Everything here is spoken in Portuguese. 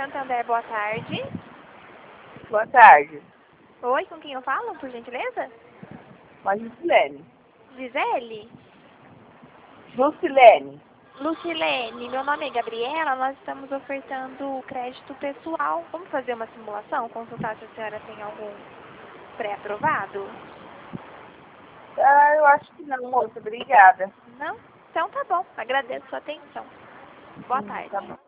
Santander, boa tarde. Boa tarde. Oi, com quem eu falo, por gentileza? Com a Lucilene. Gisele? Lucilene. Lucilene, meu nome é Gabriela, nós estamos ofertando crédito pessoal. Vamos fazer uma simulação, consultar se a senhora tem algum pré-aprovado? Ah, eu acho que não, moça. Obrigada. Não? Então tá bom, agradeço a sua atenção. Boa tarde. Tá bom.